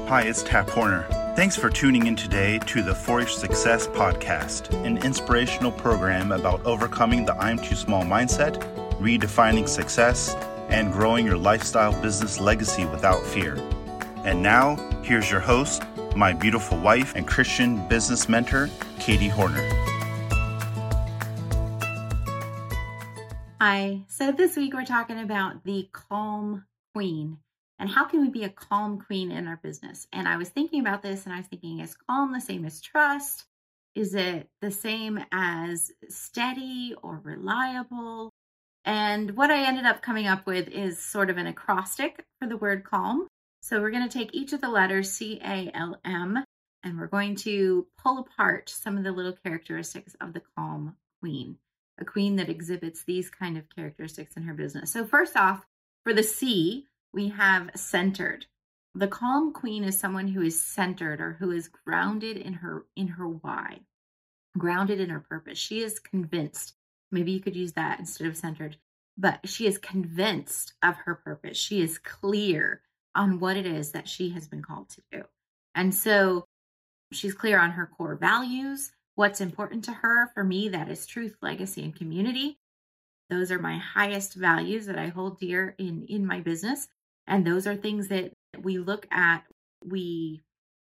Hi, it's Tap Horner. Thanks for tuning in today to the For Your Success podcast, an inspirational program about overcoming the I'm too small mindset, redefining success, and growing your lifestyle business legacy without fear. And now, here's your host, my beautiful wife and Christian business mentor, Katie Horner. Hi, so this week we're talking about the calm queen. And how can we be a calm queen in our business? And I was thinking about this and I was thinking, is calm the same as trust? Is it the same as steady or reliable? And what I ended up coming up with is sort of an acrostic for the word calm. So we're going to take each of the letters C-A-L-M and we're going to pull apart some of the little characteristics of the calm queen, a queen that exhibits these kind of characteristics in her business. So first off, for the C, we have centered. The calm queen is someone who is centered or who is grounded in her why, grounded in her purpose. She is convinced. Maybe you could use that instead of centered, but she is convinced of her purpose. She is clear on what it is that she has been called to do. And so she's clear on her core values, what's important to her. For me, that is truth, legacy, and community. Those are my highest values that I hold dear in my business. And those are things that we look at, we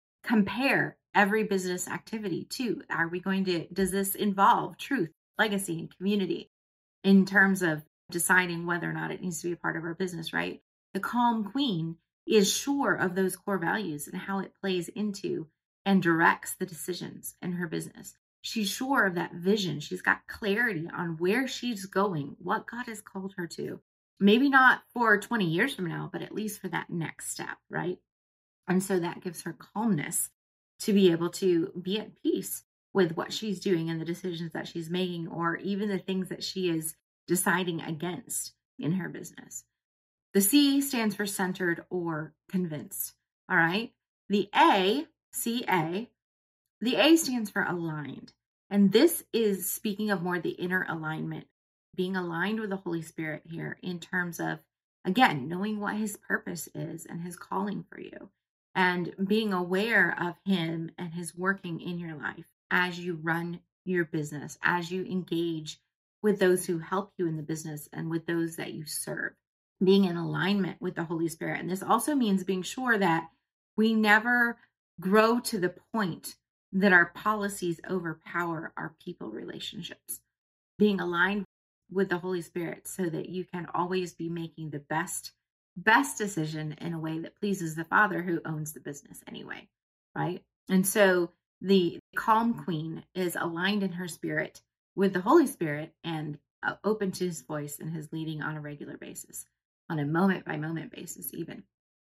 compare every business activity to. Does this involve truth, legacy, and community in terms of deciding whether or not it needs to be a part of our business, right? The calm queen is sure of those core values and how it plays into and directs the decisions in her business. She's sure of that vision. She's got clarity on where she's going, what God has called her to. Maybe not for 20 years from now, but at least for that next step, right? And so that gives her calmness to be able to be at peace with what she's doing and the decisions that she's making, or even the things that she is deciding against in her business. The C stands for centered or convinced, all right? The A, C-A, the A stands for aligned. And this is speaking of more the inner alignment, being aligned with the Holy Spirit here in terms of, again, knowing what his purpose is and his calling for you, and being aware of him and his working in your life as you run your business, as you engage with those who help you in the business and with those that you serve, being in alignment with the Holy Spirit. And this also means being sure that we never grow to the point that our policies overpower our people relationships, being aligned with the Holy Spirit so that you can always be making the best decision in a way that pleases the Father who owns the business anyway, right? And so the calm queen is aligned in her spirit with the Holy Spirit and open to his voice and his leading on a regular basis, on a moment by moment basis even.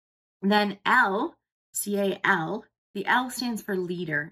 Then L, C-A-L, the L stands for leader.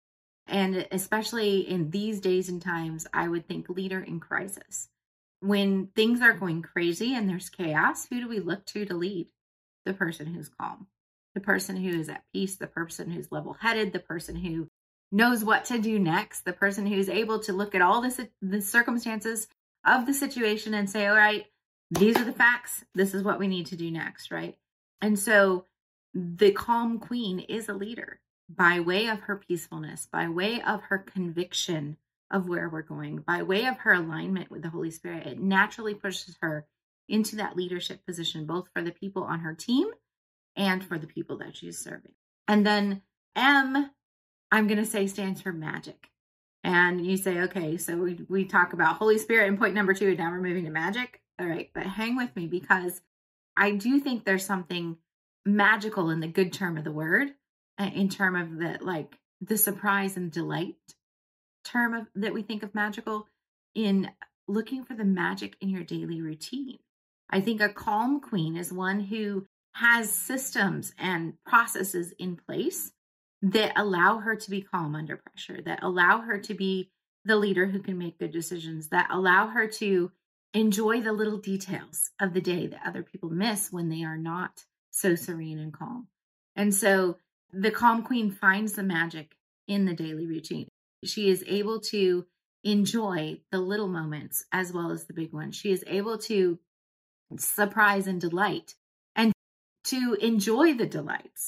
And especially in these days and times, I would think leader in crisis. When things are going crazy and there's chaos, who do we look to lead? The person who's calm, the person who is at peace, the person who's level-headed, the person who knows what to do next, the person who's able to look at all the circumstances of the situation and say, all right, these are the facts. This is what we need to do next, right? And so the calm queen is a leader by way of her peacefulness, by way of her conviction of where we're going, by way of her alignment with the Holy Spirit. It naturally pushes her into that leadership position, both for the people on her team and for the people that she's serving. And then M, I'm going to say, stands for magic. And you say, okay, so we talk about Holy Spirit in point number 2, and now we're moving to magic. All right, but hang with me, because I do think there's something magical in the good term of the word, in term of the surprise and delight term that we think of magical, in looking for the magic in your daily routine. I think a calm queen is one who has systems and processes in place that allow her to be calm under pressure, that allow her to be the leader who can make good decisions, that allow her to enjoy the little details of the day that other people miss when they are not so serene and calm. And so the calm queen finds the magic in the daily routine. She is able to enjoy the little moments as well as the big ones. She is able to surprise and delight, and to enjoy the delights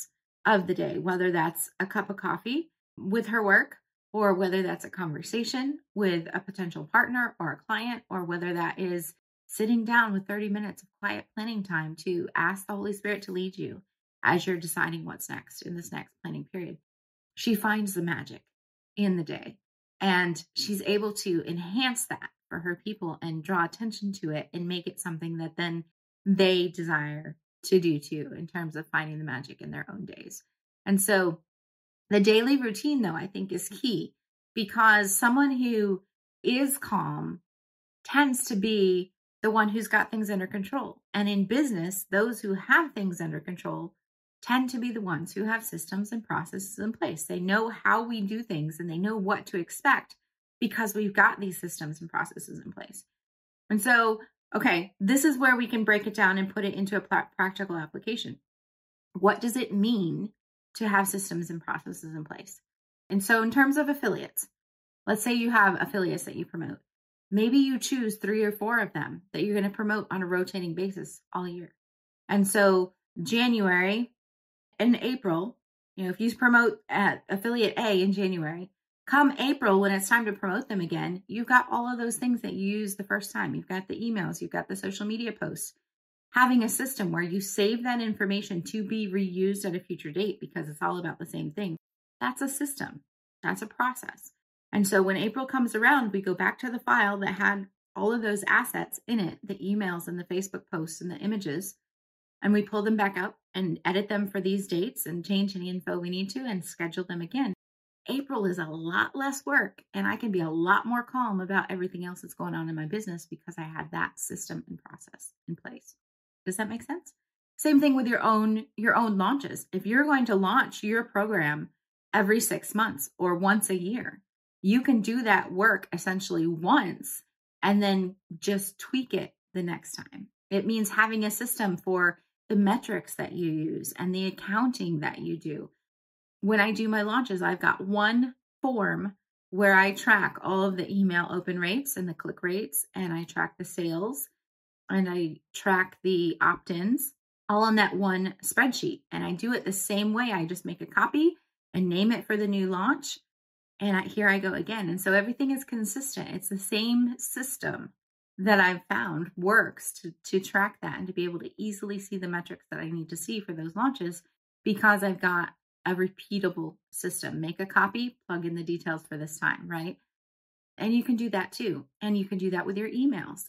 of the day, whether that's a cup of coffee with her work, or whether that's a conversation with a potential partner or a client, or whether that is sitting down with 30 minutes of quiet planning time to ask the Holy Spirit to lead you as you're deciding what's next in this next planning period. She finds the magic in the day, and she's able to enhance that for her people and draw attention to it and make it something that then they desire to do too, in terms of finding the magic in their own days. And so the daily routine, though, I think is key, because someone who is calm tends to be the one who's got things under control. And in business, those who have things under control tend to be the ones who have systems and processes in place. They know how we do things and they know what to expect because we've got these systems and processes in place. And so, okay, this is where we can break it down and put it into a practical application. What does it mean to have systems and processes in place? And so in terms of affiliates, let's say you have affiliates that you promote. Maybe you choose 3 or 4 of them that you're going to promote on a rotating basis all year. And so January and April, if you promote at affiliate A in January, come April, when it's time to promote them again, you've got all of those things that you used the first time. You've got the emails, you've got the social media posts. Having a system where you save that information to be reused at a future date because it's all about the same thing, that's a system. That's a process. And so when April comes around, we go back to the file that had all of those assets in it, the emails and the Facebook posts and the images, and we pull them back up and edit them for these dates and change any info we need to and schedule them again. April is a lot less work, and I can be a lot more calm about everything else that's going on in my business because I had that system and process in place. Does that make sense? Same thing with your own launches. If you're going to launch your program every 6 months or once a year, you can do that work essentially once and then just tweak it the next time. It means having a system for the metrics that you use and the accounting that you do. When I do my launches, I've got one form where I track all of the email open rates and the click rates, and I track the sales and I track the opt-ins all on that one spreadsheet. And I do it the same way. I just make a copy and name it for the new launch. And here I go again. And so everything is consistent. It's the same system that I've found works to track that and to be able to easily see the metrics that I need to see for those launches because I've got a repeatable system. Make a copy, plug in the details for this time, right? And you can do that too. And you can do that with your emails.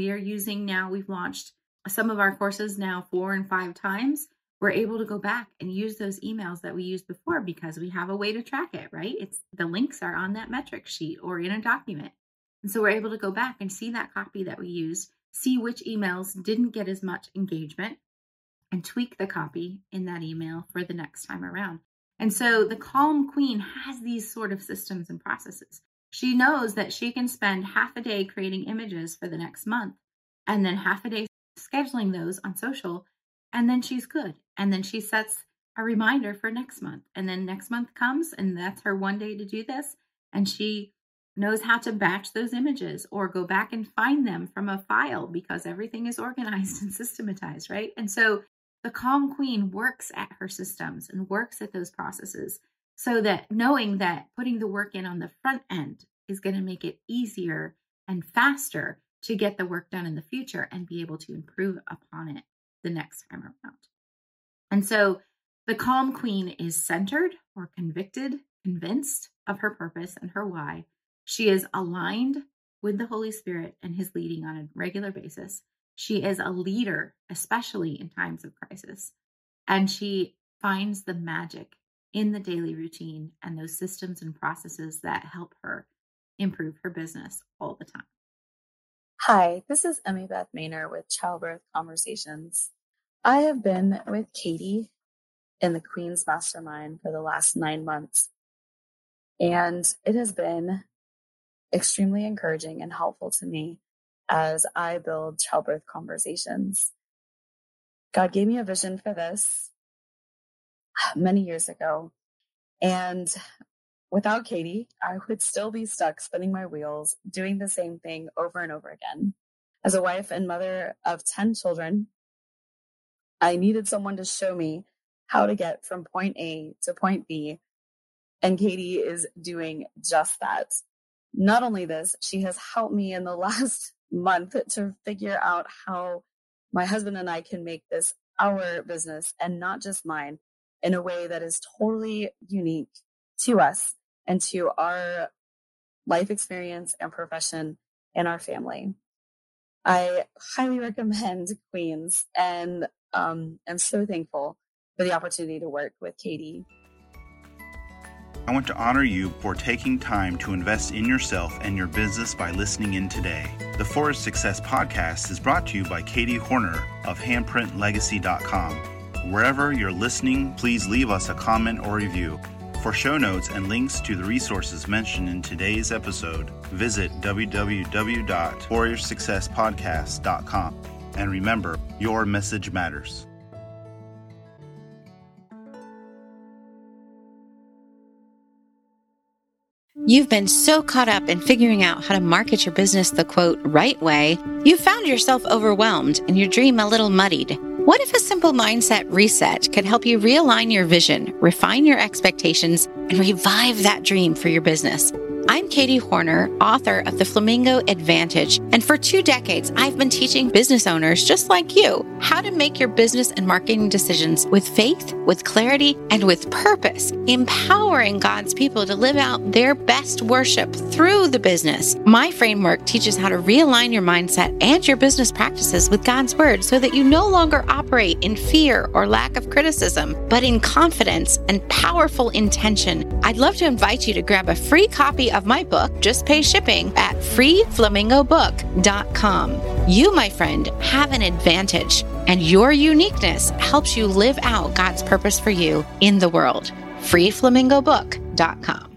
We've launched some of our courses now 4 and 5 times. We're able to go back and use those emails that we used before because we have a way to track it, right? The links are on that metric sheet or in a document. And so we're able to go back and see that copy that we used, see which emails didn't get as much engagement, and tweak the copy in that email for the next time around. And so the Calm Queen has these sort of systems and processes. She knows that she can spend half a day creating images for the next month and then half a day scheduling those on social, and then she's good. And then she sets a reminder for next month. And then next month comes and that's her one day to do this. And she knows how to batch those images or go back and find them from a file because everything is organized and systematized, right? And so the Calm Queen works at her systems and works at those processes so that knowing that putting the work in on the front end is going to make it easier and faster to get the work done in the future and be able to improve upon it the next time around. And so the Calm Queen is centered or convinced of her purpose and her why. She is aligned with the Holy Spirit and his leading on a regular basis. She is a leader, especially in times of crisis. And she finds the magic in the daily routine and those systems and processes that help her improve her business all the time. Hi, this is Emmy Beth Maynor with Childbirth Conversations. I have been with Katie in the Queen's Mastermind for the last 9 months, and it has been extremely encouraging and helpful to me as I build Childbirth Conversations. God gave me a vision for this many years ago, and without Katie, I would still be stuck spinning my wheels, doing the same thing over and over again. As a wife and mother of 10 children, I needed someone to show me how to get from point A to point B. And Katie is doing just that. Not only this, she has helped me in the last month to figure out how my husband and I can make this our business and not just mine in a way that is totally unique to us and to our life experience and profession and our family. I highly recommend Queens and I'm so thankful for the opportunity to work with Katie. I want to honor you for taking time to invest in yourself and your business by listening in today. The Forest Success Podcast is brought to you by Katie Horner of handprintlegacy.com. Wherever you're listening, please leave us a comment or review. For show notes and links to the resources mentioned in today's episode, visit www.warriorsuccesspodcast.com. And remember, your message matters. You've been so caught up in figuring out how to market your business the quote right way, you've found yourself overwhelmed and your dream a little muddied. What if a simple mindset reset could help you realign your vision, refine your expectations, and revive that dream for your business? I'm Katie Horner, author of The Flamingo Advantage, and for 2 decades, I've been teaching business owners just like you how to make your business and marketing decisions with faith, with clarity, and with purpose, empowering God's people to live out their best worship through the business. My framework teaches how to realign your mindset and your business practices with God's Word so that you no longer operate in fear or lack of criticism, but in confidence and powerful intention. I'd love to invite you to grab a free copy of my book, just pay shipping, at freeflamingobook.com. You, my friend, have an advantage, and your uniqueness helps you live out God's purpose for you in the world. freeflamingobook.com.